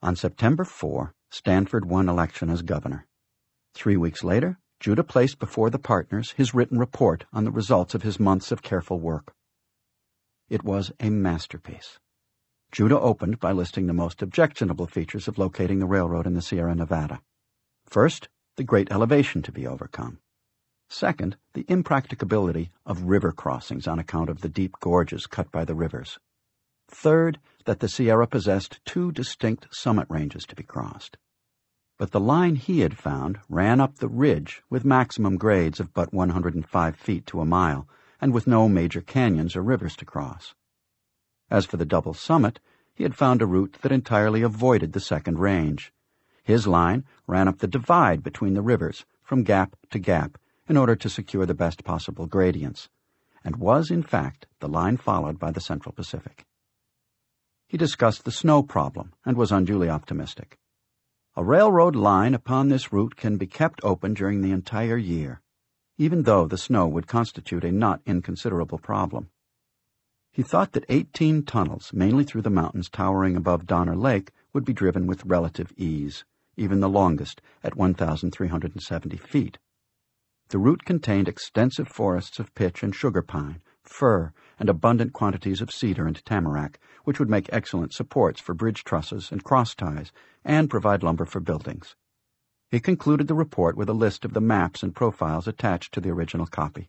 On September 4, Stanford won election as governor. 3 weeks later, Judah placed before the partners his written report on the results of his months of careful work. It was a masterpiece. Judah opened by listing the most objectionable features of locating the railroad in the Sierra Nevada. First, the great elevation to be overcome. Second, the impracticability of river crossings on account of the deep gorges cut by the rivers. Third, that the Sierra possessed 2 distinct summit ranges to be crossed. But the line he had found ran up the ridge with maximum grades of but 105 feet to a mile, and with no major canyons or rivers to cross. As for the double summit, he had found a route that entirely avoided the second range. His line ran up the divide between the rivers, from gap to gap, in order to secure the best possible gradients, and was, in fact, the line followed by the Central Pacific. He discussed the snow problem and was unduly optimistic. A railroad line upon this route can be kept open during the entire year, even though the snow would constitute a not inconsiderable problem. He thought that 18 tunnels, mainly through the mountains towering above Donner Lake, would be driven with relative ease, even the longest at 1,370 feet. The route contained extensive forests of pitch and sugar pine, fir, and abundant quantities of cedar and tamarack, which would make excellent supports for bridge trusses and cross ties, and provide lumber for buildings. He concluded the report with a list of the maps and profiles attached to the original copy.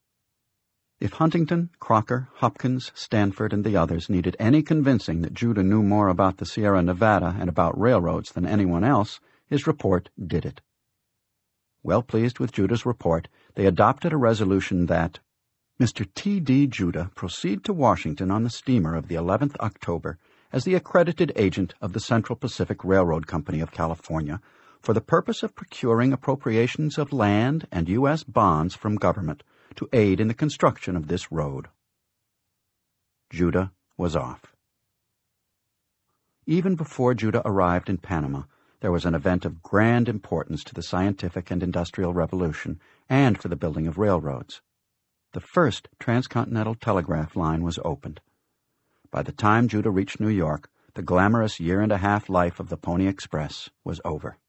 If Huntington, Crocker, Hopkins, Stanford, and the others needed any convincing that Judah knew more about the Sierra Nevada and about railroads than anyone else, his report did it. Well pleased with Judah's report, they adopted a resolution that Mr. T.D. Judah proceed to Washington on the steamer of the 11th October as the accredited agent of the Central Pacific Railroad Company of California for the purpose of procuring appropriations of land and U.S. bonds from government to aid in the construction of this road. Judah was off. Even before Judah arrived in Panama, there was an event of grand importance to the scientific and industrial revolution and for the building of railroads. The first transcontinental telegraph line was opened. By the time Judah reached New York, the glamorous year-and-a-half life of the Pony Express was over.